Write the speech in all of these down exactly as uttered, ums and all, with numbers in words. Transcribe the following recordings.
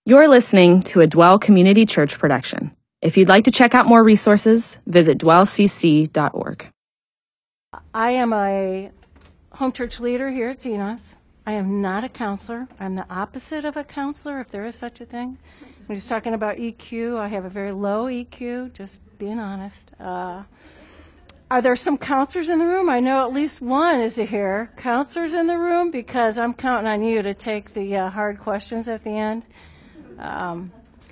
You're listening to a Dwell Community Church production. If you'd like to check out more resources, visit dwell c c dot org. I am a home church leader here at Zenos. I am not a counselor. I'm the opposite of a counselor, if there is such a thing. We're just talking about E Q. I have a very low E Q, just being honest. Uh, are there some counselors in the room? I know at least one is here. Counselors in the room? Because I'm counting on you to take the uh, hard questions at the end. Um,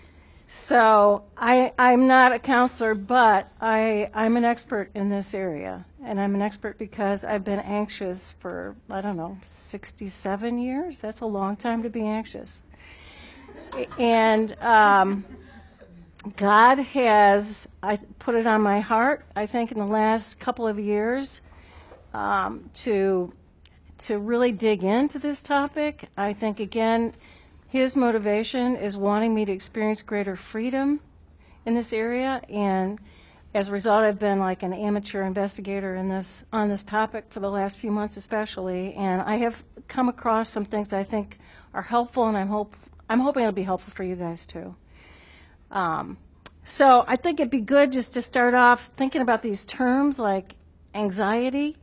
so I, I'm not a counselor, but I, I'm an expert in this area. And I'm an expert because I've been anxious for, I don't know, sixty-seven years. That's a long time to be anxious. And um, God has, I put it on my heart, I think in the last couple of years, um, to, to really dig into this topic. I think, again, his motivation is wanting me to experience greater freedom in this area, and as a result, I've been like an amateur investigator in this on this topic for the last few months, especially. And I have come across some things I think are helpful, and I'm hope I'm hoping it'll be helpful for you guys too. Um, so I think it'd be good just to start off thinking about these terms like anxiety,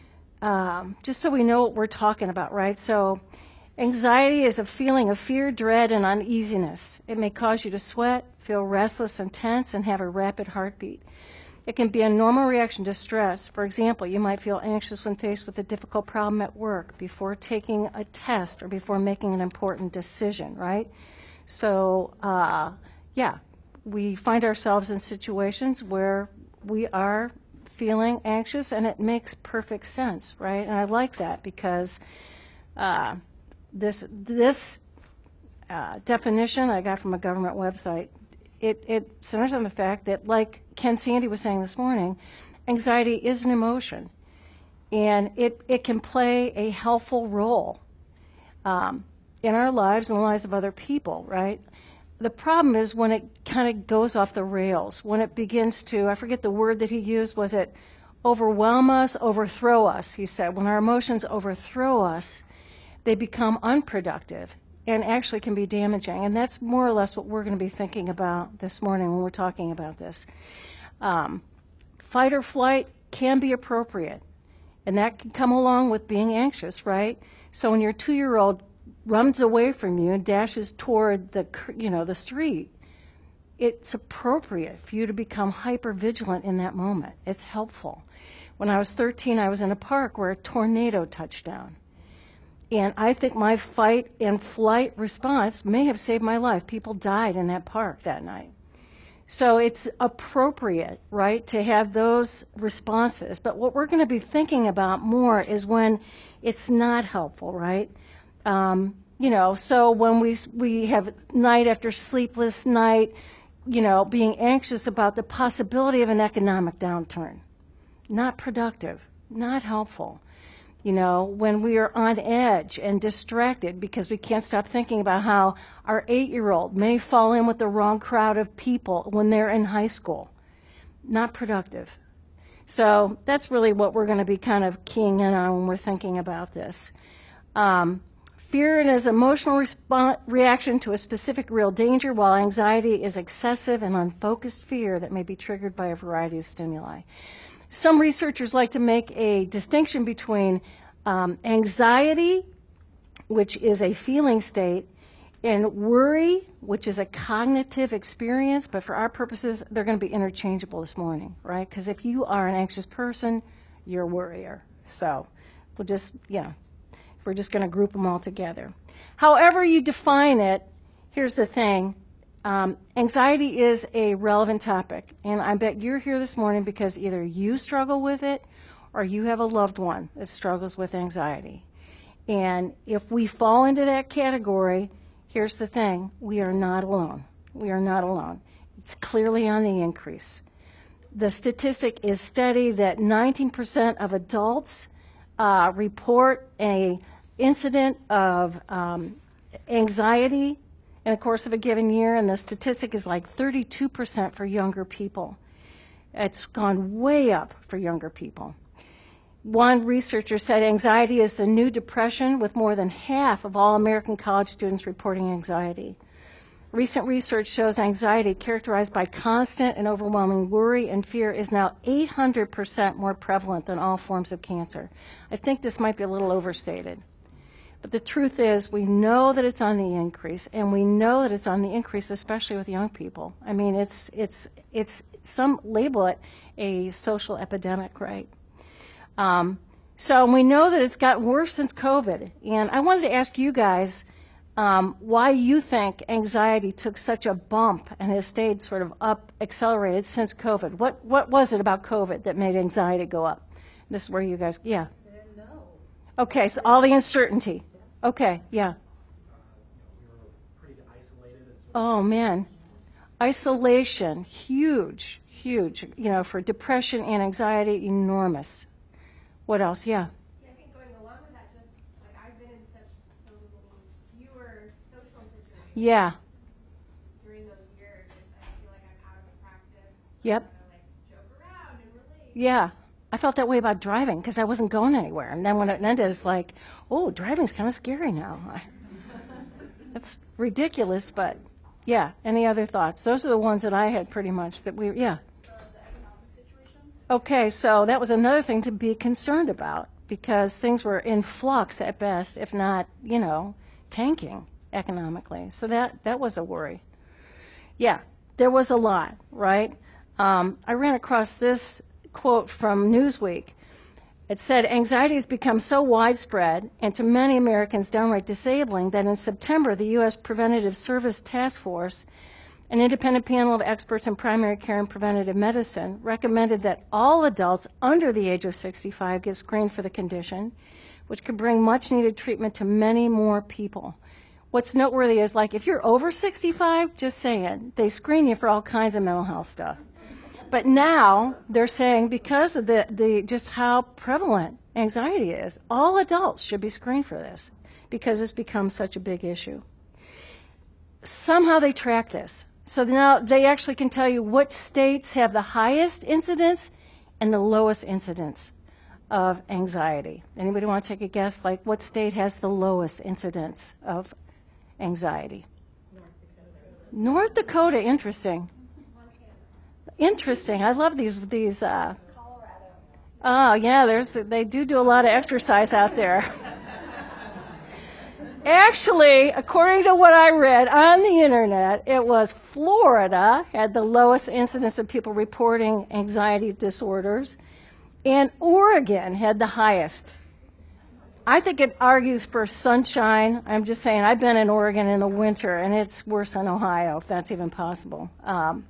um, just so we know what we're talking about, right? So. Anxiety is a feeling of fear, dread, and uneasiness. It may cause you to sweat, feel restless and tense, and have a rapid heartbeat. It can be a normal reaction to stress. For example, you might feel anxious when faced with a difficult problem at work, before taking a test, or before making an important decision, right? So, uh, yeah, we find ourselves in situations where we are feeling anxious, and it makes perfect sense, right? And I like that because uh, This this uh, definition I got from a government website, it, it centers on the fact that, like Ken Sandy was saying this morning, anxiety is an emotion, and it, it can play a helpful role um, in our lives and the lives of other people, right? The problem is when it kind of goes off the rails, when it begins to, I forget the word that he used, was it overwhelm us, overthrow us, he said. When our emotions overthrow us, they become unproductive and actually can be damaging. And that's more or less what we're going to be thinking about this morning when we're talking about this. Um, fight or flight can be appropriate, and that can come along with being anxious, right? So when your two-year-old runs away from you and dashes toward the, you know, the street, it's appropriate for you to become hyper-vigilant in that moment. It's helpful. When I was thirteen, I was in a park where a tornado touched down. And I think my fight and flight response may have saved my life. People died in that park that night. So it's appropriate, right, to have those responses. But what we're going to be thinking about more is when it's not helpful, right? Um, you know, so when we, we have night after sleepless night, you know, being anxious about the possibility of an economic downturn. Not productive, not helpful. You know, when we are on edge and distracted because we can't stop thinking about how our eight-year-old may fall in with the wrong crowd of people when they're in high school. Not productive. So that's really what we're going to be kind of keying in on when we're thinking about this. Um, fear is an emotional response, reaction to a specific real danger, while anxiety is excessive and unfocused fear that may be triggered by a variety of stimuli. Some researchers like to make a distinction between um, anxiety, which is a feeling state, and worry, which is a cognitive experience, but for our purposes, they're going to be interchangeable this morning, right? Because if you are an anxious person, you're a worrier. So we'll just, yeah, we're just going to group them all together. However you define it, here's the thing. Um, anxiety is a relevant topic, and I bet you're here this morning because either you struggle with it or you have a loved one that struggles with anxiety. And if we fall into that category, here's the thing, we are not alone. We are not alone. It's clearly on the increase. The statistic is steady that nineteen percent of adults uh, report an incident of um, anxiety in the course of a given year, and the statistic is like thirty-two percent for younger people. It's gone way up for younger people. One researcher said anxiety is the new depression, with more than half of all American college students reporting anxiety. Recent research shows anxiety characterized by constant and overwhelming worry and fear is now eight hundred percent more prevalent than all forms of cancer. I think this might be a little overstated. But the truth is, we know that it's on the increase, and we know that it's on the increase, especially with young people. I mean, it's, it's, it's some label it a social epidemic, right? Um, so we know that it's gotten worse since COVID. And I wanted to ask you guys, Um, why you think anxiety took such a bump and has stayed sort of up, accelerated since COVID. What what was it about COVID that made anxiety go up? This is where you guys, yeah. I didn't know. Okay, so all the uncertainty. Okay, yeah. We were pretty isolated. And sort of Oh, man. Isolation, huge, huge, you know, for depression and anxiety, enormous. What else? Yeah. Yeah, I think going along with that, just like I've been in such so many fewer social situations Yeah. during those years, and I feel like I'm out of the practice. Yep. Trying to like joke around and relate. Yeah. I felt that way about driving because I wasn't going anywhere. And then when it ended, it's like, oh, driving's kind of scary now. That's ridiculous, but yeah. Any other thoughts? Those are the ones that I had pretty much that we, yeah. the, the economic situation. Okay, so that was another thing to be concerned about because things were in flux at best, if not, you know, tanking economically. So that, that was a worry. Yeah, there was a lot, right? Um, I ran across this quote from Newsweek. It said, anxiety has become so widespread and to many Americans downright disabling that in September, the U S Preventative Service Task Force, an independent panel of experts in primary care and preventative medicine, recommended that all adults under the age of sixty-five get screened for the condition, which could bring much needed treatment to many more people. What's noteworthy is, like, if you're over sixty-five, just saying, they screen you for all kinds of mental health stuff. But now they're saying because of the, the just how prevalent anxiety is, all adults should be screened for this because it's become such a big issue. Somehow they track this. So now they actually can tell you which states have the highest incidence and the lowest incidence of anxiety. Anybody want to take a guess? Like, what state has the lowest incidence of anxiety? North Dakota. North Dakota, interesting. Interesting. I love these these. Uh, Colorado. oh yeah, there's they do do a lot of exercise out there. Actually, according to what I read on the internet, it was Florida had the lowest incidence of people reporting anxiety disorders, and Oregon had the highest. I think it argues for sunshine. I'm just saying, I've been in Oregon in the winter, and it's worse than Ohio, if that's even possible. Um,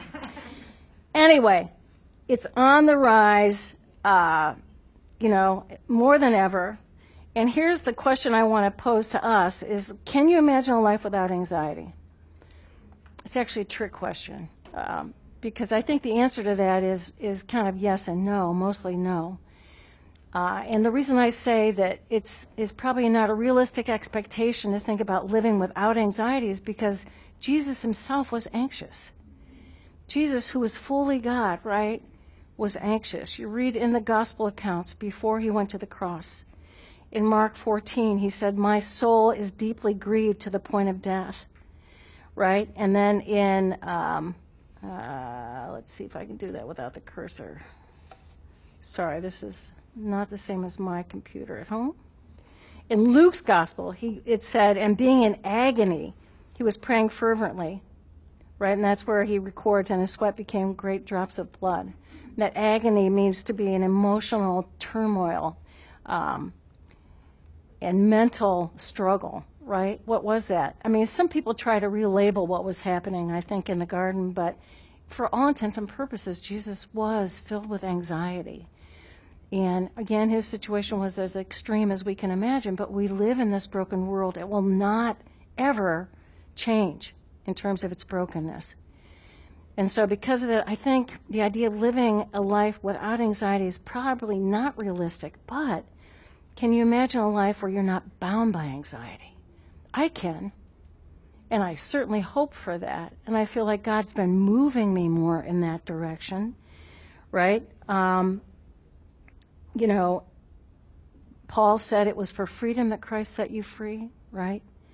Anyway, it's on the rise, uh, you know, more than ever. And here's the question I want to pose to us is, can you imagine a life without anxiety? It's actually a trick question um, because I think the answer to that is, is kind of yes and no, mostly no. Uh, and the reason I say that it's, it's probably not a realistic expectation to think about living without anxiety is because Jesus himself was anxious. Jesus, who was fully God, right, was anxious. You read in the gospel accounts before he went to the cross. In Mark fourteen, he said, my soul is deeply grieved to the point of death, right? And then in, um, uh, let's see if I can do that without the cursor. Sorry, this is not the same as my computer at home. In Luke's gospel, he, it said, and being in agony, he was praying fervently. Right, and that's where he records, and his sweat became great drops of blood. That agony means to be an emotional turmoil um, and mental struggle, right? What was that? I mean, some people try to relabel what was happening, I think, in the garden, but for all intents and purposes, Jesus was filled with anxiety. And again, his situation was as extreme as we can imagine, but we live in this broken world. It will not ever change in terms of its brokenness. And so because of that, I think the idea of living a life without anxiety is probably not realistic, but can you imagine a life where you're not bound by anxiety? I can, and I certainly hope for that, and I feel like God's been moving me more in that direction, right? Um, you know, Paul said it was for freedom that Christ set you free, right?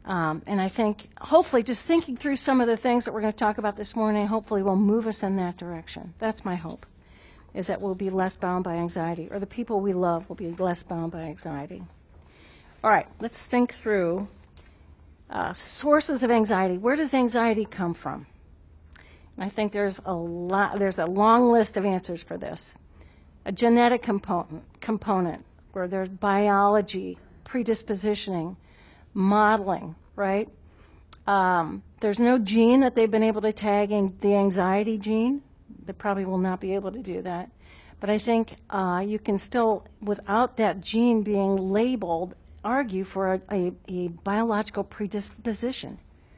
Um, and I think, hopefully, just thinking through some of the things that we're going to talk about this morning, hopefully will move us in that direction. That's my hope, is that we'll be less bound by anxiety, or the people we love will be less bound by anxiety. All right, let's think through uh, sources of anxiety. Where does anxiety come from? And I think there's a lot, there's a long list of answers for this. A genetic component, component where there's biology, predispositioning, modeling, right? Um, there's no gene that they've been able to tag in the anxiety gene. They probably will not be able to do that. But I think uh, you can still, without that gene being labeled, argue for a, a, a biological predisposition.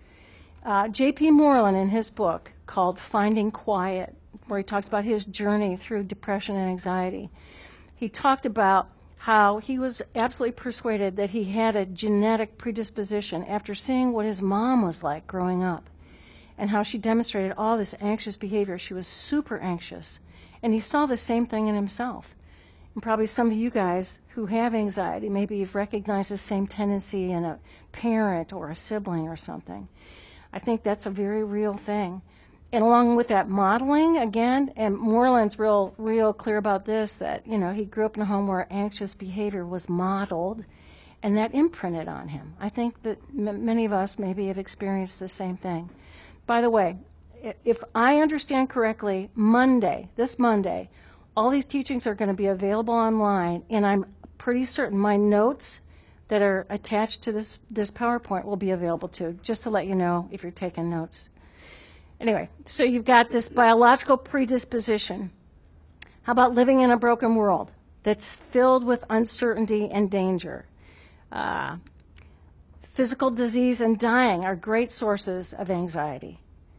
Uh, J P Moreland, in his book called Finding Quiet, where he talks about his journey through depression and anxiety, he talked about how he was absolutely persuaded that he had a genetic predisposition after seeing what his mom was like growing up and how she demonstrated all this anxious behavior. She was super anxious. And he saw the same thing in himself. And probably some of you guys who have anxiety, maybe you've recognized the same tendency in a parent or a sibling or something. I think that's a very real thing. And along with that modeling, again, and Moreland's real, real clear about this, that, you know, he grew up in a home where anxious behavior was modeled, and that imprinted on him. I think that m many of us maybe have experienced the same thing. By the way, if I understand correctly, Monday, this Monday, all these teachings are going to be available online, and I'm pretty certain my notes that are attached to this, this PowerPoint will be available too, just to let you know if you're taking notes. Anyway, so you've got this biological predisposition. How about living in a broken world that's filled with uncertainty and danger? Uh, physical disease and dying are great sources of anxiety.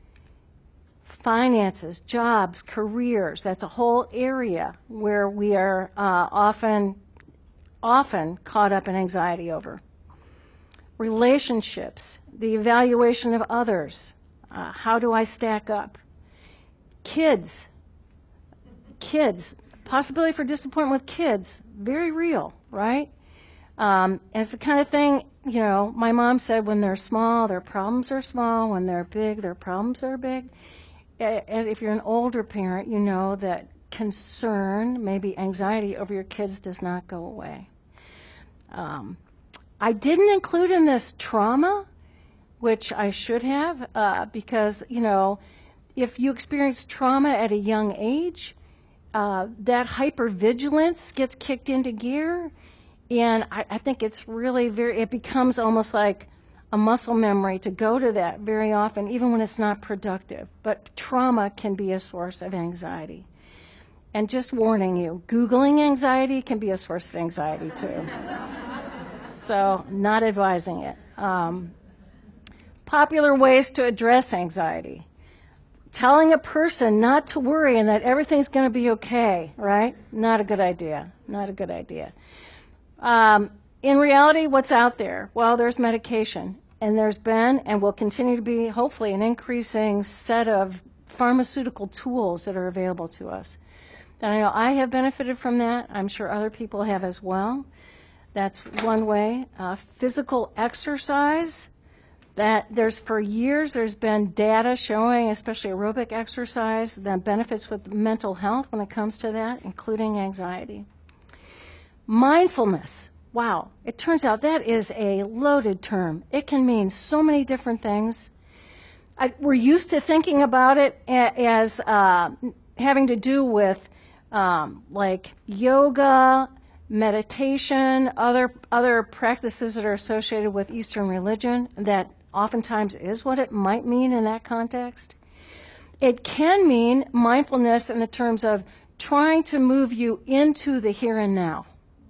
Finances, jobs, careers, that's a whole area where we are uh, often, often caught up in anxiety over. Relationships, the evaluation of others. Uh, how do I stack up? Kids, kids, possibility for disappointment with kids, very real, right? Um, and it's the kind of thing, you know, my mom said when they're small, their problems are small. When they're big, their problems are big. As if you're an older parent, you know that concern, maybe anxiety over your kids does not go away. Um, I didn't include in this trauma, which I should have, uh, because, you know, if you experience trauma at a young age, uh, that hypervigilance gets kicked into gear, and I, I think it's really very, it becomes almost like a muscle memory to go to that very often, even when it's not productive. But trauma can be a source of anxiety. And just warning you, Googling anxiety can be a source of anxiety too. So, not advising it. Um, Popular ways to address anxiety. Telling a person not to worry and that everything's going to be okay, right? Not a good idea. Not a good idea. Um, in reality, what's out there? Well, there's medication, and there's been and will continue to be, hopefully, an increasing set of pharmaceutical tools that are available to us. And I know I have benefited from that. I'm sure other people have as well. That's one way. Uh, physical exercise. That there's for years there's been data showing, especially aerobic exercise, the benefits with mental health when it comes to that, including anxiety. Mindfulness. Wow, it turns out that is a loaded term. It can mean so many different things. I, we're used to thinking about it a, as uh, having to do with um, like yoga, meditation, other other practices that are associated with Eastern religion. That oftentimes is what it might mean in that context. It can mean mindfulness in the terms of trying to move you into the here and now.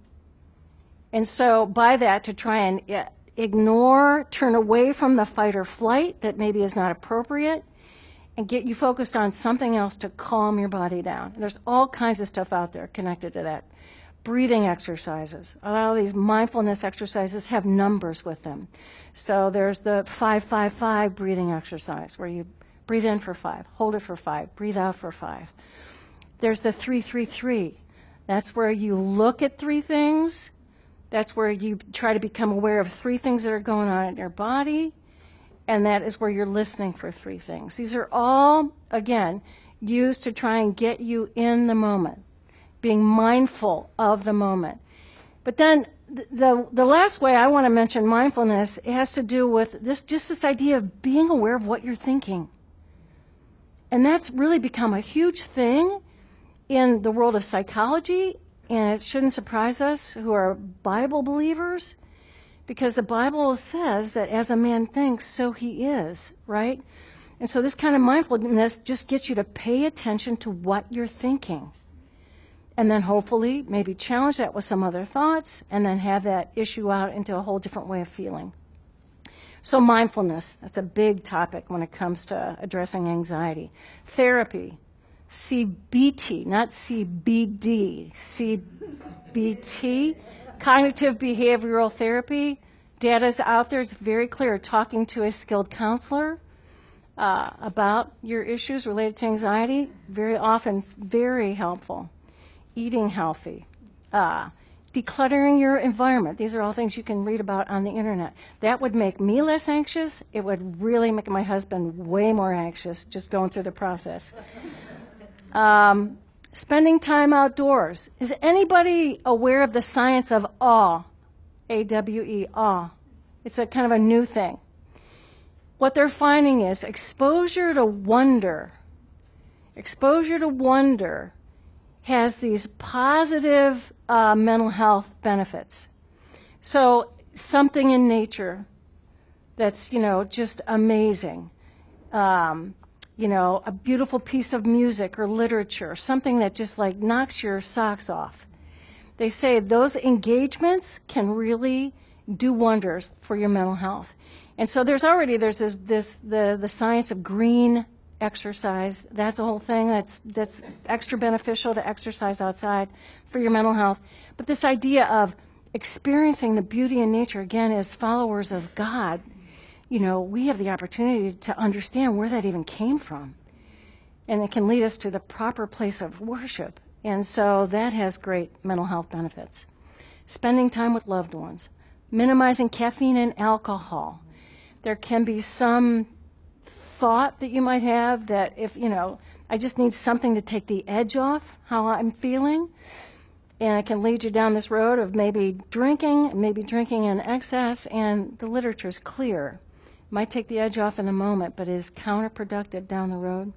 And so by that, to try and ignore, turn away from the fight or flight that maybe is not appropriate, and get you focused on something else to calm your body down. And there's all kinds of stuff out there connected to that. Breathing exercises. A lot of these mindfulness exercises have numbers with them. So there's the five five five breathing exercise, where you breathe in for five, hold it for five, breathe out for five. There's the three three three. That's where you look at three things That's where you try to become aware of three things that are going on in your body, and that is where you're listening for three things. These are all, again, used to try and get you in the moment, being mindful of the moment. But then the, the, the last way I want to mention mindfulness, it has to do with this, just this idea of being aware of what you're thinking. And that's really become a huge thing in the world of psychology, and it shouldn't surprise us who are Bible believers, because the Bible says that as a man thinks, so he is, right? And so this kind of mindfulness just gets you to pay attention to what you're thinking. And then hopefully maybe challenge that with some other thoughts, and then have that issue out into a whole different way of feeling. So mindfulness, that's a big topic when it comes to addressing anxiety. Therapy, C B T, not C B D, C B T, cognitive behavioral therapy. Data's out there, it's very clear, talking to a skilled counselor uh, about your issues related to anxiety, very often very helpful. Eating healthy, uh, decluttering your environment. These are all things you can read about on the internet. That would make me less anxious. It would really make my husband way more anxious just going through the process. Um, spending time outdoors. Is anybody aware of the science of awe? A W E, awe. It's a kind of a new thing. What they're finding is exposure to wonder. Exposure to wonder has these positive uh, mental health benefits. So something in nature that's, you know, just amazing. Um, you know, a beautiful piece of music or literature, something that just like knocks your socks off. They say those engagements can really do wonders for your mental health. And so there's already, there's this, this the, the science of green exercise. That's a whole thing that's that's extra beneficial to exercise outside for your mental health. But this idea of experiencing the beauty in nature, again, as followers of God, you know, we have the opportunity to understand where that even came from. And it can lead us to the proper place of worship. And so that has great mental health benefits. Spending time with loved ones. Minimizing caffeine and alcohol. There can be some thought that you might have that if, you know, I just need something to take the edge off how I'm feeling, and it can lead you down this road of maybe drinking, maybe drinking in excess, and the literature is clear. It might take the edge off in the moment, but is counterproductive down the road.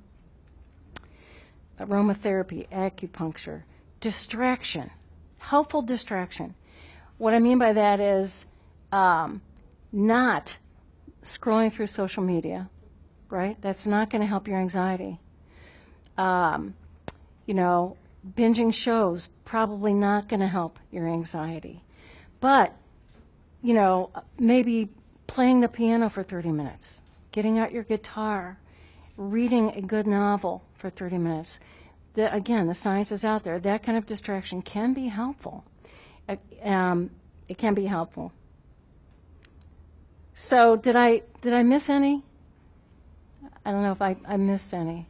Aromatherapy, acupuncture, distraction, helpful distraction. What I mean by that is um, not scrolling through social media, right? That's not going to help your anxiety. Um, you know, binging shows, probably not going to help your anxiety. But, you know, maybe playing the piano for thirty minutes, getting out your guitar, reading a good novel for thirty minutes. The, again, the science is out there. That kind of distraction can be helpful. It, um, it can be helpful. So did I, did I miss any? I don't know if I, I missed any.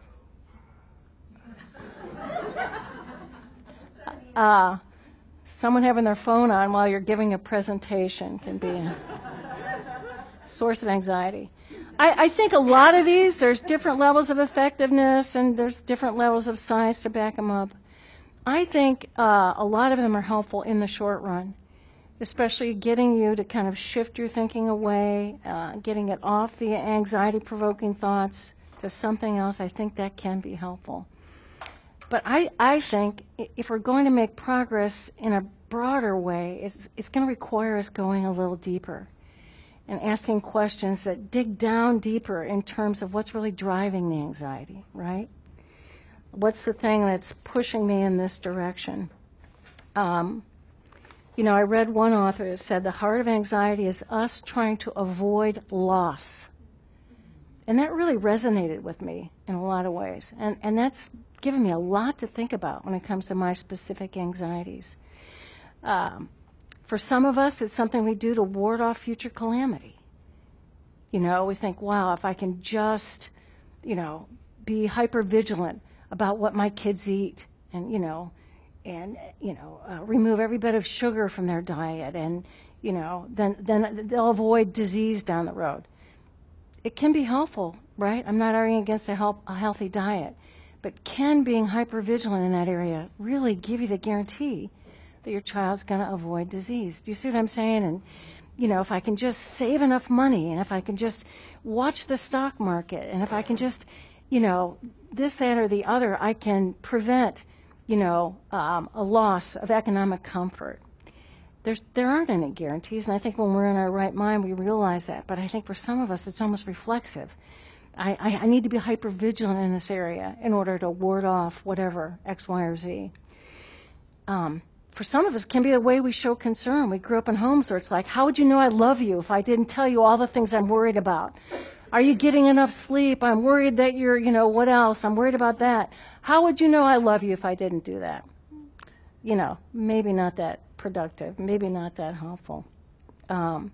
Uh, someone having their phone on while you're giving a presentation can be a source of anxiety. I, I think a lot of these, there's different levels of effectiveness and there's different levels of science to back them up. I think uh, a lot of them are helpful in the short run, especially getting you to kind of shift your thinking away, uh, getting it off the anxiety-provoking thoughts to something else. I think that can be helpful. But I, I think if we're going to make progress in a broader way, it's, it's going to require us going a little deeper and asking questions that dig down deeper in terms of what's really driving the anxiety, right? What's the thing that's pushing me in this direction? Um, you know, I read one author that said the heart of anxiety is us trying to avoid loss. And that really resonated with me in a lot of ways. And, and that's given me a lot to think about when it comes to my specific anxieties. Um, for some of us, it's something we do to ward off future calamity. You know, we think, wow, if I can just, you know, be hyper vigilant about what my kids eat and, you know, and you know, uh, remove every bit of sugar from their diet, and you know, then then they'll avoid disease down the road. It can be helpful, right? I'm not arguing against a, help, a healthy diet, but can being hypervigilant in that area really give you the guarantee that your child's going to avoid disease? Do you see what I'm saying? And you know, if I can just save enough money, and if I can just watch the stock market, and if I can just, you know, this, that, or the other, I can prevent, you know, um, a loss of economic comfort. There's, there aren't any guarantees, and I think when we're in our right mind, we realize that. But I think for some of us, it's almost reflexive. I, I, I need to be hyper vigilant in this area in order to ward off whatever, X, Y, or Z. Um, for some of us, it can be the way we show concern. We grew up in homes where it's like, how would you know I love you if I didn't tell you all the things I'm worried about? Are you getting enough sleep? I'm worried that you're, you know, what else? I'm worried about that. How would you know I love you if I didn't do that? You know, maybe not that productive, maybe not that helpful. Um,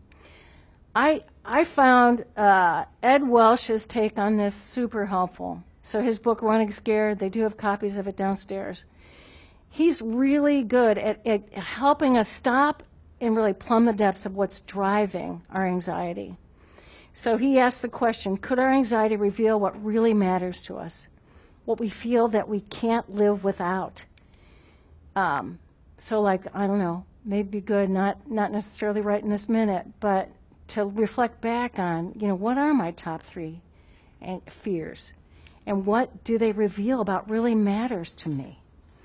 I I found uh, Ed Welch's take on this super helpful. So his book, Running Scared, they do have copies of it downstairs. He's really good at, at helping us stop and really plumb the depths of what's driving our anxiety. So he asks the question, could our anxiety reveal what really matters to us? What we feel that we can't live without? Um, so like, I don't know, maybe good, not, not necessarily right in this minute, but to reflect back on, you know, what are my top three fears? And what do they reveal about really matters to me?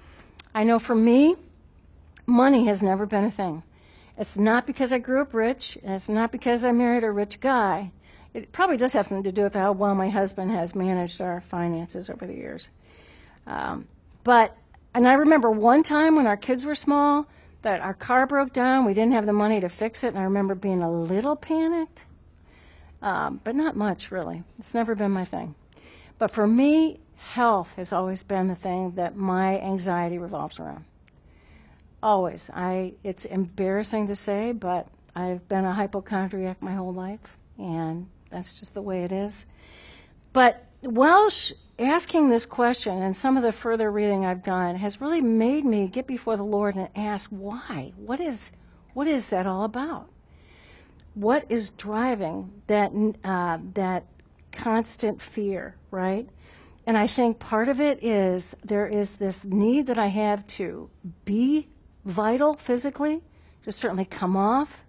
I know for me, money has never been a thing. It's not because I grew up rich, and it's not because I married a rich guy. It probably does have something to do with how well my husband has managed our finances over the years. Um, but, and I remember one time when our kids were small, that our car broke down, we didn't have the money to fix it, and I remember being a little panicked, um, but not much, really. It's never been my thing. But for me, health has always been the thing that my anxiety revolves around. Always. I, it's embarrassing to say, but I've been a hypochondriac my whole life, and that's just the way it is. But Welch asking this question, and some of the further reading I've done, has really made me get before the Lord and ask, why? What is, what is that all about? What is driving that, uh, that constant fear, right? And I think part of it is there is this need that I have to be vital physically, to certainly come off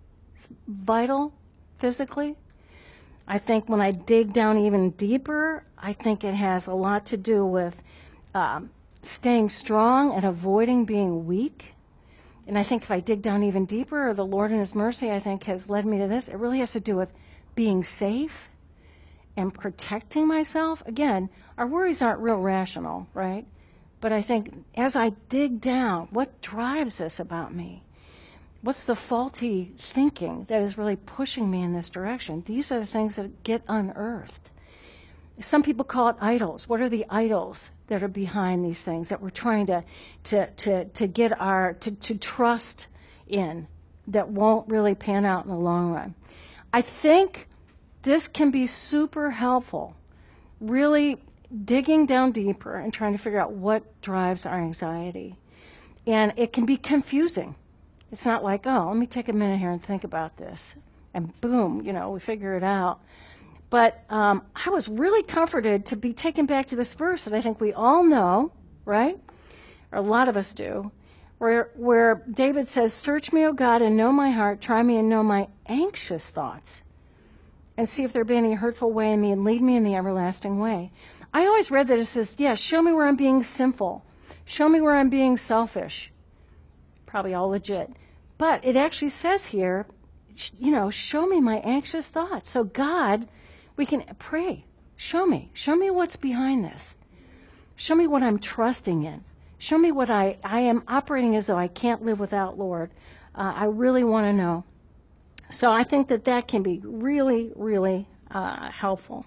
vital physically. I think when I dig down even deeper, I think it has a lot to do with um, staying strong and avoiding being weak. And I think if I dig down even deeper, the Lord in His mercy, I think, has led me to this. It really has to do with being safe and protecting myself. Again, our worries aren't real rational, right? But I think as I dig down, what drives this about me? What's the faulty thinking that is really pushing me in this direction? These are the things that get unearthed. Some people call it idols. What are the idols that are behind these things that we're trying to, to, to, to get our, to, to trust in that won't really pan out in the long run? I think this can be super helpful, really digging down deeper and trying to figure out what drives our anxiety. And it can be confusing. It's not like, oh, let me take a minute here and think about this. And boom, you know, we figure it out. But um, I was really comforted to be taken back to this verse that I think we all know, right? Or a lot of us do, where, where David says, search me, O God, and know my heart. Try me and know my anxious thoughts. And see if there be any hurtful way in me, and lead me in the everlasting way. I always read that it says, yeah, show me where I'm being sinful. Show me where I'm being selfish. Probably all legit. But it actually says here, you know, show me my anxious thoughts. So God, we can pray. Show me. Show me what's behind this. Show me what I'm trusting in. Show me what I, I am operating as though I can't live without, Lord. Uh, I really want to know. So I think that that can be really, really uh, helpful.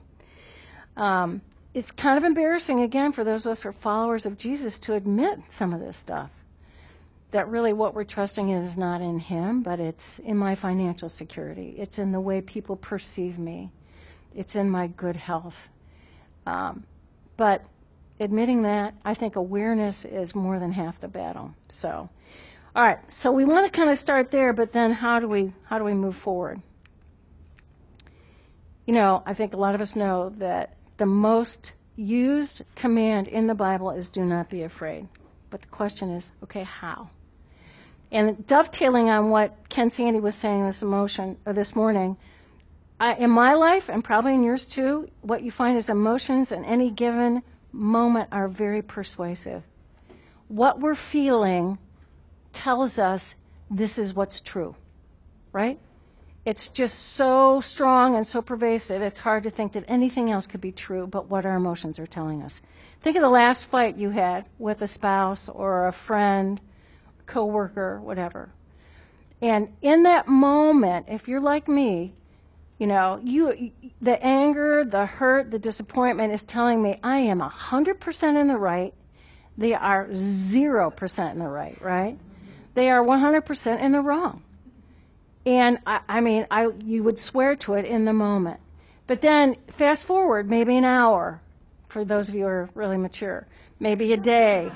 Um, it's kind of embarrassing, again, for those of us who are followers of Jesus to admit some of this stuff. That really what we're trusting in is not in Him, but it's in my financial security. It's in the way people perceive me. It's in my good health. Um, but admitting that, I think awareness is more than half the battle. So, all right, so we want to kind of start there, but then how do we how do we move forward? You know, I think a lot of us know that the most used command in the Bible is do not be afraid. But the question is, okay, how? And dovetailing on what Ken Sandy was saying this emotion or this morning, I, in my life, and probably in yours too, what you find is emotions in any given moment are very persuasive. What we're feeling tells us this is what's true, right? It's just so strong and so pervasive, it's hard to think that anything else could be true but what our emotions are telling us. Think of the last fight you had with a spouse or a friend, coworker, whatever. And in that moment, if you're like me, you know, you the anger, the hurt, the disappointment is telling me I am one hundred percent in the right. They are zero percent in the right, right? They are one hundred percent in the wrong. And I, I mean, I you would swear to it in the moment. But then fast forward maybe an hour, for those of you who are really mature, maybe a day,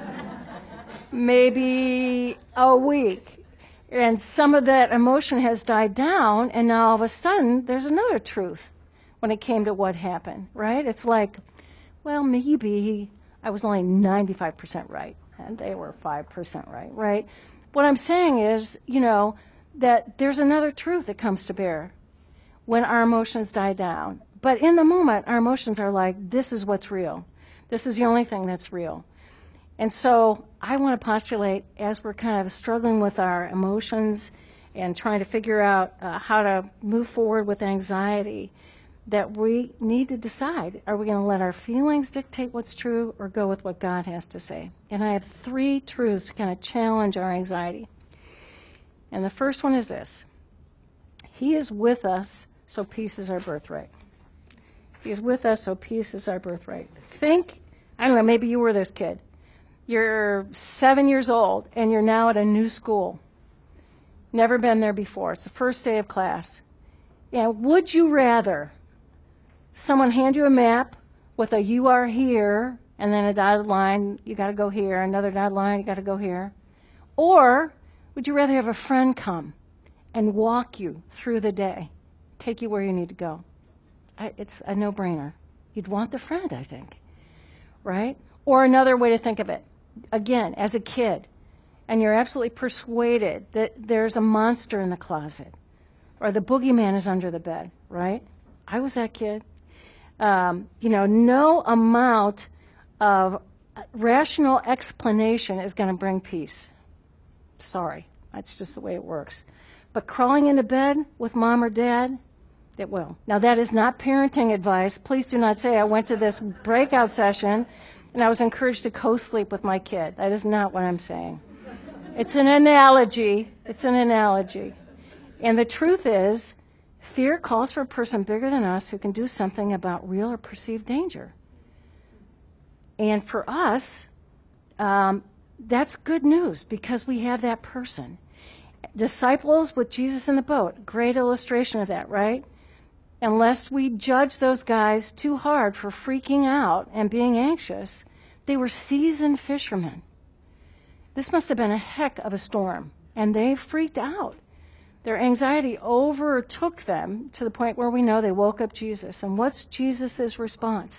maybe a week. And some of that emotion has died down, and now all of a sudden there's another truth when it came to what happened, right? It's like, well, maybe I was only ninety-five percent right, and they were five percent right, right? What I'm saying is, you know, that there's another truth that comes to bear when our emotions die down. But in the moment, our emotions are like, this is what's real. This is the only thing that's real. And so I want to postulate, as we're kind of struggling with our emotions and trying to figure out uh, how to move forward with anxiety, that we need to decide, are we going to let our feelings dictate what's true or go with what God has to say? And I have three truths to kind of challenge our anxiety. And the first one is this: He is with us, so peace is our birthright. He is with us, so peace is our birthright. Think, I don't know, maybe you were this kid. You're seven years old, and you're now at a new school. Never been there before. It's the first day of class. And would you rather someone hand you a map with a you are here, and then a dotted line, you got to go here, another dotted line, you got to go here? Or would you rather have a friend come and walk you through the day, take you where you need to go? I, it's a no-brainer. You'd want the friend, I think, right? Or another way to think of it, again, as a kid, and you're absolutely persuaded that there's a monster in the closet, or the boogeyman is under the bed, right? I was that kid. Um, you know, no amount of rational explanation is going to bring peace. Sorry, that's just the way it works. But crawling into bed with mom or dad, it will. Now, that is not parenting advice. Please do not say I went to this breakout session and I was encouraged to co-sleep with my kid. That is not what I'm saying. It's an analogy. It's an analogy. And the truth is, fear calls for a person bigger than us who can do something about real or perceived danger. And for us, um, that's good news because we have that person. Disciples with Jesus in the boat, great illustration of that, right? Unless we judge those guys too hard for freaking out and being anxious, they were seasoned fishermen. This must have been a heck of a storm, and they freaked out. Their anxiety overtook them to the point where we know they woke up Jesus. And what's Jesus' response?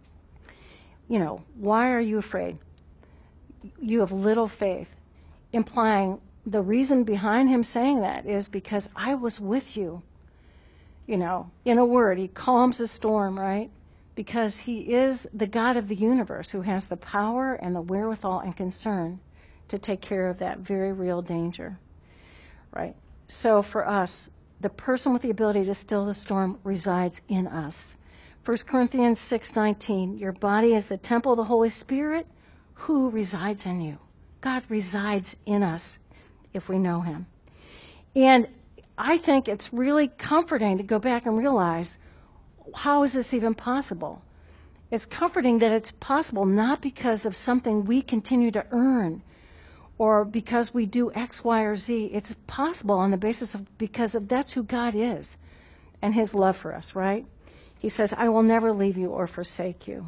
You know, why are you afraid? You have little faith, implying the reason behind him saying that is because I was with you. You know, in a word, he calms the storm, right? Because he is the God of the universe who has the power and the wherewithal and concern to take care of that very real danger, right? So for us, the person with the ability to still the storm resides in us. First Corinthians six nineteen, your body is the temple of the Holy Spirit who resides in you. God resides in us if we know him. And I think it's really comforting to go back and realize, how is this even possible? It's comforting that it's possible not because of something we continue to earn or because we do X, Y, or Z. It's possible on the basis of because of that's who God is and his love for us, right? He says, I will never leave you or forsake you.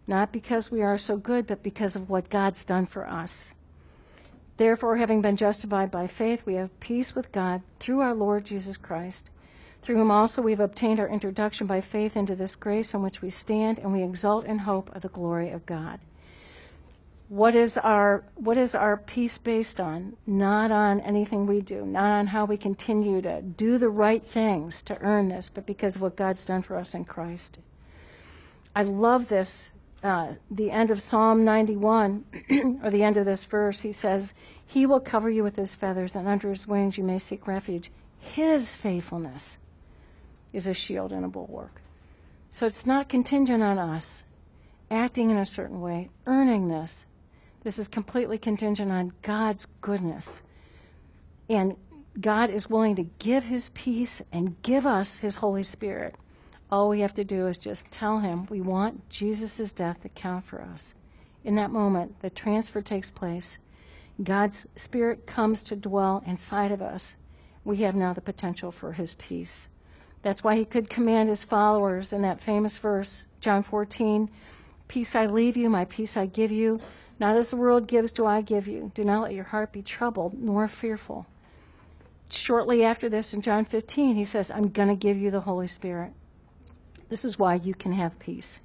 not because we are so good, but because of what God's done for us. Therefore, having been justified by faith, we have peace with God through our Lord Jesus Christ, through whom also we have obtained our introduction by faith into this grace in which we stand, and we exult in hope of the glory of God. What is our what is our peace based on? Not on anything we do, not on how we continue to do the right things to earn this, but because of what God's done for us in Christ. I love this, uh, the end of Psalm ninety-one, or the end of this verse. He says, "He will cover you with his feathers, and under his wings you may seek refuge. His faithfulness is a shield and a bulwark." So it's not contingent on us acting in a certain way, earning this. This is completely contingent on God's goodness. And God is willing to give his peace and give us his Holy Spirit. All we have to do is just tell him we want Jesus' death to count for us. In that moment, the transfer takes place. God's Spirit comes to dwell inside of us. We have now the potential for his peace. That's why he could command his followers in that famous verse, John fourteen, "Peace I leave you, my peace I give you. Not as the world gives do I give you. Do not let your heart be troubled, nor fearful." Shortly after this, in John fifteen, he says, "I'm going to give you the Holy Spirit." This is why you can have peace.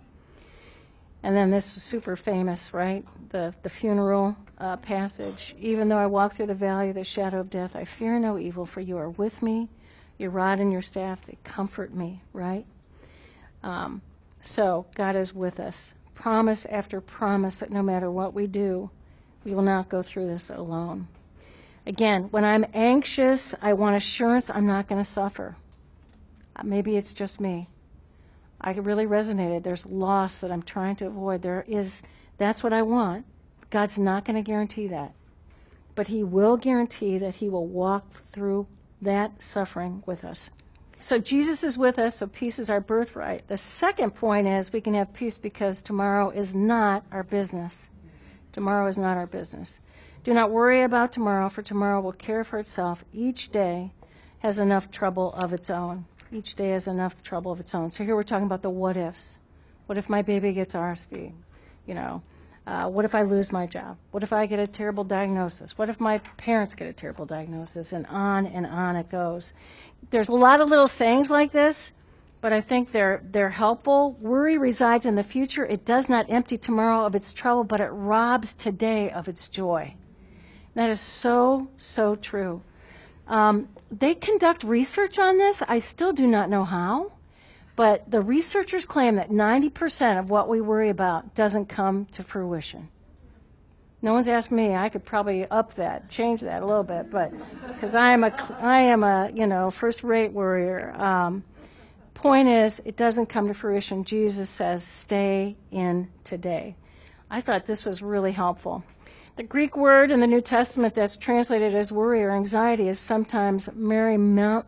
And then this was super famous, right? The, the funeral uh, passage. "Even though I walk through the valley of the shadow of death, I fear no evil, for you are with me. Your rod and your staff, they comfort me," right? Um, so God is with us. Promise after promise that no matter what we do, we will not go through this alone. Again, when I'm anxious, I want assurance I'm not going to suffer. Uh, Maybe it's just me. I really resonated. There's loss that I'm trying to avoid. There is, that's what I want. God's not going to guarantee that. But he will guarantee that he will walk through that suffering with us. So Jesus is with us, so peace is our birthright. The second point is we can have peace because tomorrow is not our business. Tomorrow is not our business. Do not worry about tomorrow, for tomorrow will care for itself. Each day has enough trouble of its own. Each day has enough trouble of its own. So here we're talking about the what ifs. What if my baby gets R S V? You know, uh, what if I lose my job? What if I get a terrible diagnosis? What if my parents get a terrible diagnosis? And on and on it goes. There's a lot of little sayings like this, but I think they're they're helpful. Worry resides in the future. It does not empty tomorrow of its trouble, but it robs today of its joy. That is so, so true. Um, they conduct research on this. I still do not know how, but the researchers claim that ninety percent of what we worry about doesn't come to fruition. No one's asked me. I could probably up that, change that a little bit, but because I am a, I am a, you know, first-rate worrier. Um, point is, it doesn't come to fruition. Jesus says, "Stay in today." I thought this was really helpful. The Greek word in the New Testament that's translated as worry or anxiety is sometimes merimna,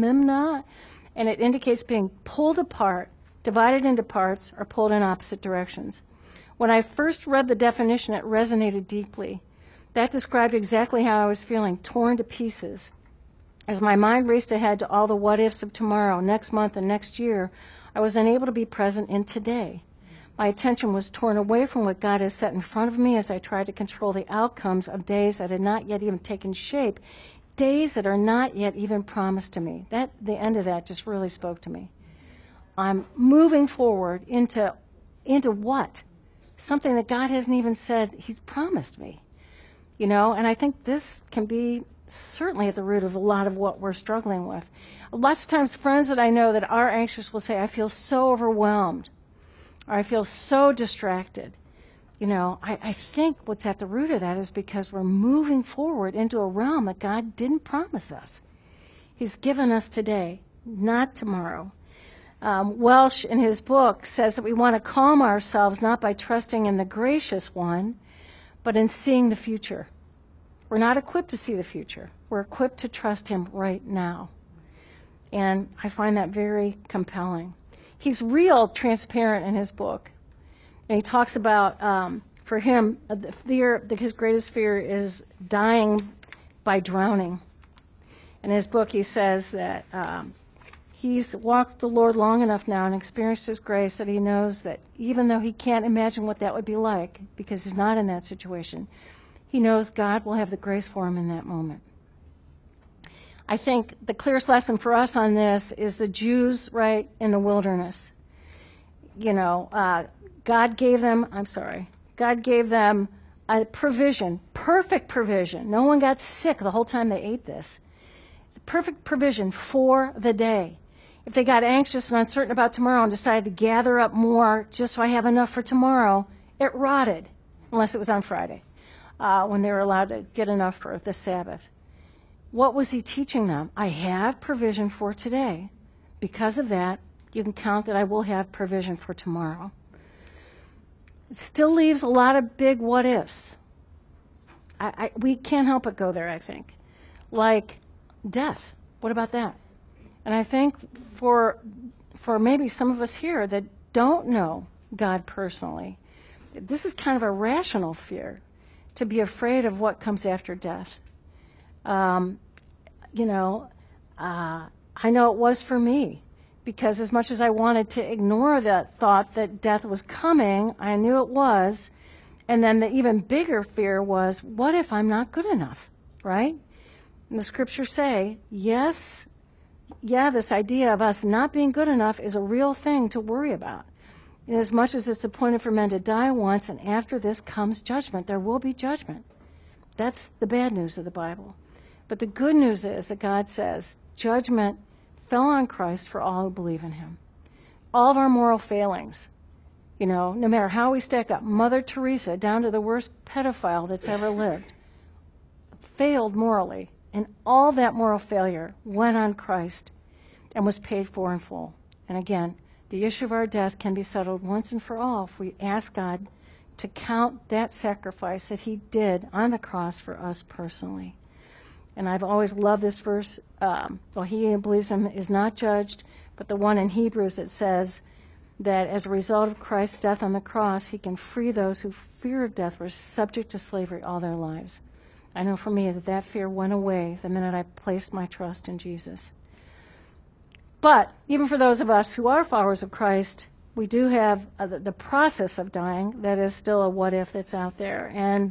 and it indicates being pulled apart, divided into parts, or pulled in opposite directions. When I first read the definition, it resonated deeply. That described exactly how I was feeling, torn to pieces. As my mind raced ahead to all the what-ifs of tomorrow, next month, and next year, I was unable to be present in today. My attention was torn away from what God has set in front of me as I tried to control the outcomes of days that had not yet even taken shape, days that are not yet even promised to me. That, the end of that just really spoke to me. I'm moving forward into, into what? Something that God hasn't even said he's promised me. You know, and I think this can be certainly at the root of a lot of what we're struggling with. Lots of times friends that I know that are anxious will say, "I feel so overwhelmed," or "I feel so distracted." You know, I, I think what's at the root of that is because we're moving forward into a realm that God didn't promise us. He's given us today, not tomorrow. Um, Welsh, in his book, says that we want to calm ourselves not by trusting in the gracious one, but in seeing the future. We're not equipped to see the future. We're equipped to trust him right now. And I find that very compelling. He's real transparent in his book. And he talks about, um, for him, uh, the fear, the, his greatest fear is dying by drowning. In his book, he says that um, he's walked the Lord long enough now and experienced his grace that he knows that even though he can't imagine what that would be like, because he's not in that situation, he knows God will have the grace for him in that moment. I think the clearest lesson for us on this is the Jews, right, in the wilderness. You know, uh, God gave them, I'm sorry, God gave them a provision, perfect provision. No one got sick the whole time they ate this. Perfect provision for the day. If they got anxious and uncertain about tomorrow and decided to gather up more just so I have enough for tomorrow, it rotted, unless it was on Friday, uh, when they were allowed to get enough for the Sabbath. What was he teaching them? I have provision for today. Because of that, you can count that I will have provision for tomorrow. It still leaves a lot of big what ifs. I, I, we can't help but go there, I think. Like death. What about that? And I think for, for maybe some of us here that don't know God personally, this is kind of a rational fear, to be afraid of what comes after death. Um, you know, uh, I know it was for me, because as much as I wanted to ignore that thought that death was coming, I knew it was. And then the even bigger fear was, what if I'm not good enough, right? And the scriptures say, yes, yeah, this idea of us not being good enough is a real thing to worry about. And as much as it's appointed for men to die once, and after this comes judgment, there will be judgment. That's the bad news of the Bible. But the good news is that God says judgment fell on Christ for all who believe in him. All of our moral failings, you know, no matter how we stack up, Mother Teresa down to the worst pedophile that's ever lived, failed morally. And all that moral failure went on Christ and was paid for in full. And again, the issue of our death can be settled once and for all if we ask God to count that sacrifice that he did on the cross for us personally. And I've always loved this verse. Um, well, he who believes him is not judged, but the one in Hebrews that says that as a result of Christ's death on the cross, he can free those who fear of death were subject to slavery all their lives. I know for me that that fear went away the minute I placed my trust in Jesus. But even for those of us who are followers of Christ, we do have uh, the, the process of dying that is still a what if that's out there. And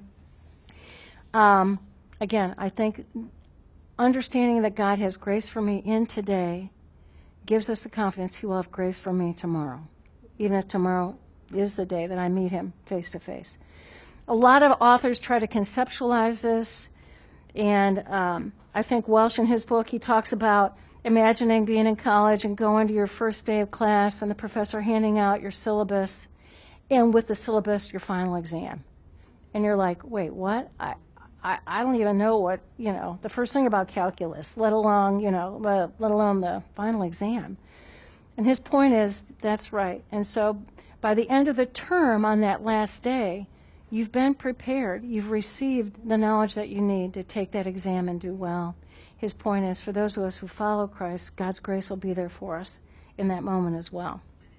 um, again, I think understanding that God has grace for me in today gives us the confidence he will have grace for me tomorrow, even if tomorrow is the day that I meet him face to face. A lot of authors try to conceptualize this, and um, I think Welsh in his book, he talks about imagining being in college and going to your first day of class and the professor handing out your syllabus, and with the syllabus, your final exam. And you're like, wait, what? I, I, I don't even know what, you know, the first thing about calculus, let alone, you know, uh, let alone the final exam. And his point is, that's right. And so by the end of the term on that last day, you've been prepared. You've received the knowledge that you need to take that exam and do well. His point is, for those of us who follow Christ, God's grace will be there for us in that moment as well.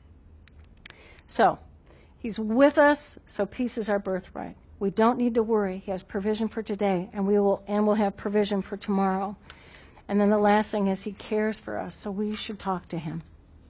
So, he's with us, so peace is our birthright. We don't need to worry. He has provision for today, and we will and we'll have provision for tomorrow. And then the last thing is he cares for us, so we should talk to him.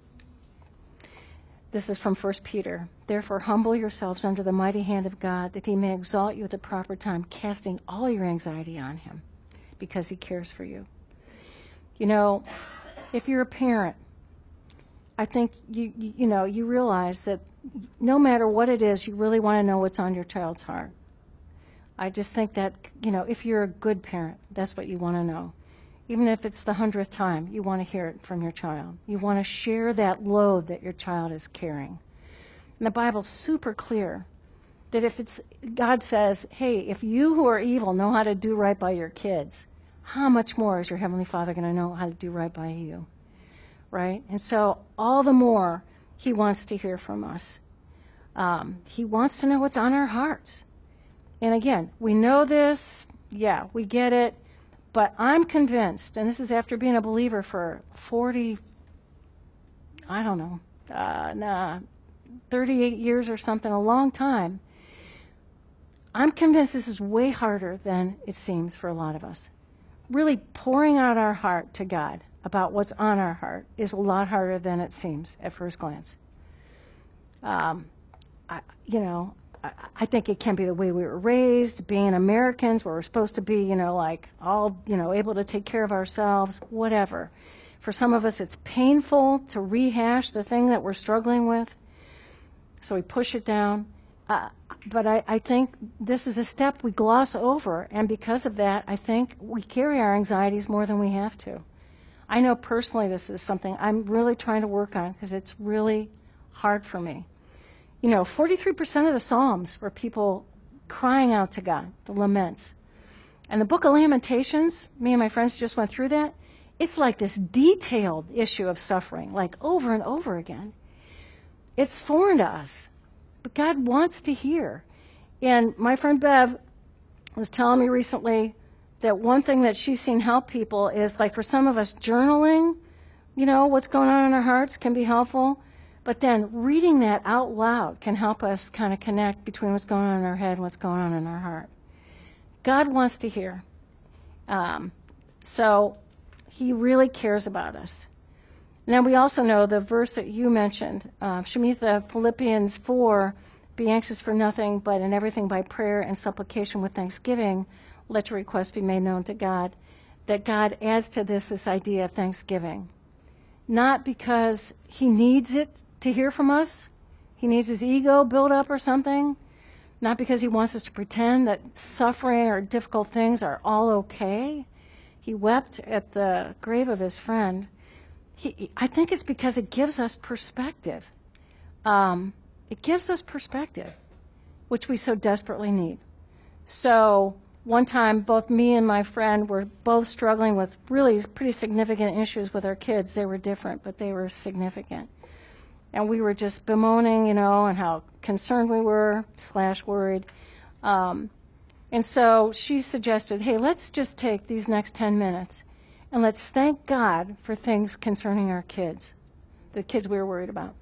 This is from First Peter. Therefore, humble yourselves under the mighty hand of God, that he may exalt you at the proper time, casting all your anxiety on him, because he cares for you. You know, if you're a parent, I think you, you, you know, you realize that no matter what it is, you really want to know what's on your child's heart. I just think that, you know, if you're a good parent, that's what you want to know. Even if it's the hundredth time, you want to hear it from your child. You want to share that load that your child is carrying. And the Bible's super clear that if it's, God says, hey, if you who are evil know how to do right by your kids, how much more is your Heavenly Father going to know how to do right by you? Right? And so all the more he wants to hear from us. Um, he wants to know what's on our hearts. And again, we know this, yeah, we get it, but I'm convinced, and this is after being a believer for forty, I don't know, uh, nah, thirty-eight years or something, a long time, I'm convinced this is way harder than it seems for a lot of us. Really pouring out our heart to God, about what's on our heart is a lot harder than it seems at first glance. Um, I, you know, I, I think it can be the way we were raised, being Americans, where we're supposed to be, you know, like all, you know, able to take care of ourselves, whatever. For some of us, it's painful to rehash the thing that we're struggling with, so we push it down. Uh, but I, I think this is a step we gloss over, and because of that, I think we carry our anxieties more than we have to. I know personally this is something I'm really trying to work on because it's really hard for me. You know, forty-three percent of the Psalms were people crying out to God, the laments. And the book of Lamentations, me and my friends just went through that, it's like this detailed issue of suffering, like over and over again. It's foreign to us, but God wants to hear. And my friend Bev was telling me recently that one thing that she's seen help people is, like, for some of us, journaling, you know, what's going on in our hearts can be helpful. But then reading that out loud can help us kind of connect between what's going on in our head and what's going on in our heart. God wants to hear. Um, so he really cares about us. Now, we also know the verse that you mentioned, uh, Shemitha, Philippians four, be anxious for nothing, but in everything by prayer and supplication with thanksgiving, let your requests be made known to God. That God adds to this this idea of thanksgiving. Not because he needs it to hear from us, he needs his ego built up or something, not because he wants us to pretend that suffering or difficult things are all okay. He wept at the grave of his friend. He, I think it's because it gives us perspective. Um, it gives us perspective, which we so desperately need. So one time, both me and my friend were both struggling with really pretty significant issues with our kids. They were different, but they were significant. And we were just bemoaning, you know, and how concerned we were, slash worried. Um, and so she suggested, hey, let's just take these next ten minutes and let's thank God for things concerning our kids, the kids we were worried about.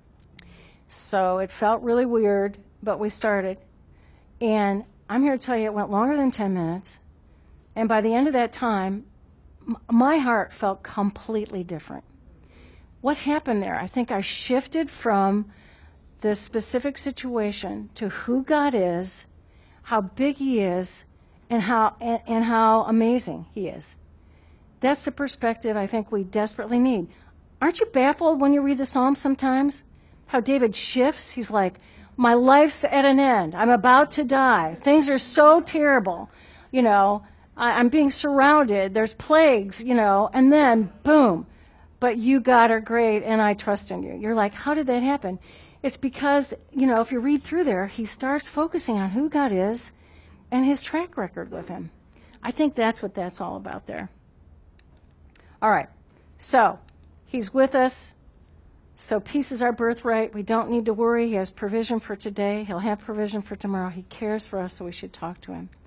So it felt really weird, but we started. And I'm here to tell you it went longer than ten minutes. And by the end of that time, m- my heart felt completely different. What happened there? I think I shifted from the specific situation to who God is, how big he is, and how, and, and how amazing he is. That's the perspective I think we desperately need. Aren't you baffled when you read the Psalms sometimes? How David shifts? He's like, my life's at an end. I'm about to die. Things are so terrible. You know, I, I'm being surrounded. There's plagues, you know, and then boom. But you, God, are great, and I trust in you. You're like, how did that happen? It's because, you know, if you read through there, he starts focusing on who God is and his track record with him. I think that's what that's all about there. All right. So he's with us. So peace is our birthright. We don't need to worry. He has provision for today. He'll have provision for tomorrow. He cares for us, so we should talk to him.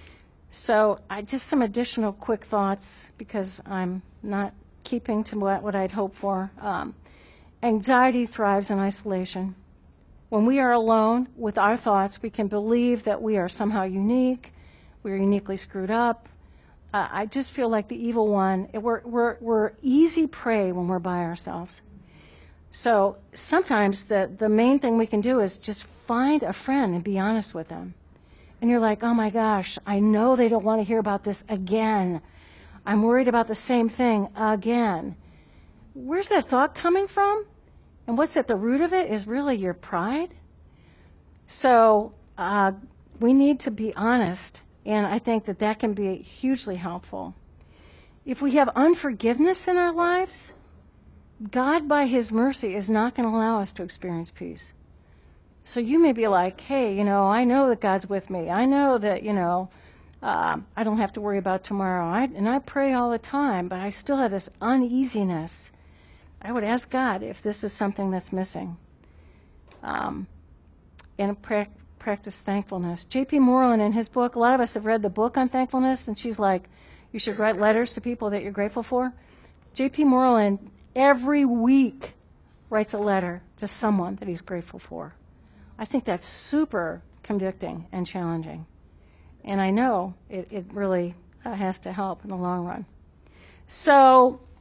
So I just some additional quick thoughts because I'm not keeping to what, what I'd hoped for. Um, anxiety thrives in isolation. When we are alone with our thoughts, we can believe that we are somehow unique, we're uniquely screwed up. Uh, I just feel like the evil one, we're, we're, we're easy prey when we're by ourselves. So sometimes the, the main thing we can do is just find a friend and be honest with them. And you're like, oh my gosh, I know they don't want to hear about this again. I'm worried about the same thing again. Where's that thought coming from? And what's at the root of it is really your pride. So uh, we need to be honest, and I think that that can be hugely helpful. If we have unforgiveness in our lives, God, by his mercy, is not going to allow us to experience peace. So you may be like, hey, you know, I know that God's with me. I know that, you know, uh, I don't have to worry about tomorrow. I, and I pray all the time, but I still have this uneasiness. I would ask God if this is something that's missing. Um, and pra- practice thankfulness. J P Moreland, in his book, a lot of us have read the book on thankfulness, and she's like, you should write letters to people that you're grateful for. J P Moreland, every week, writes a letter to someone that he's grateful for. I think that's super convicting and challenging. And I know it, it really uh, has to help in the long run. So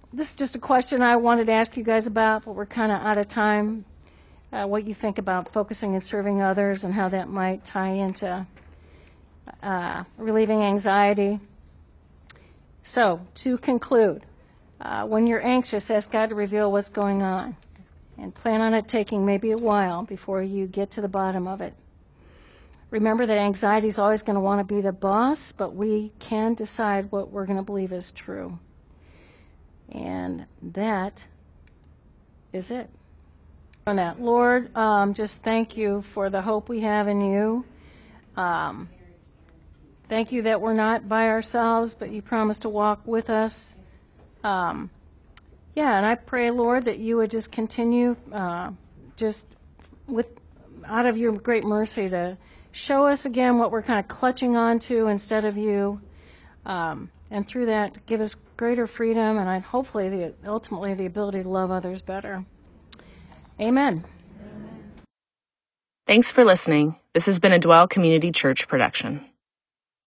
this is just a question I wanted to ask you guys about, but we're kind of out of time. Uh, what you think about focusing and serving others and how that might tie into uh, relieving anxiety. So, to conclude, uh, when you're anxious, ask God to reveal what's going on and plan on it taking maybe a while before you get to the bottom of it. Remember that anxiety is always going to want to be the boss, but we can decide what we're going to believe is true. And that is it. On that, Lord, um, just thank you for the hope we have in you. Um, thank you that we're not by ourselves, but you promise to walk with us. Um, yeah, and I pray, Lord, that you would just continue, uh, just with out of your great mercy, to show us again what we're kind of clutching onto instead of you, um, and through that, give us greater freedom and I, hopefully, the, ultimately, the ability to love others better. Amen. Thanks for listening. This has been a Dwell Community Church production.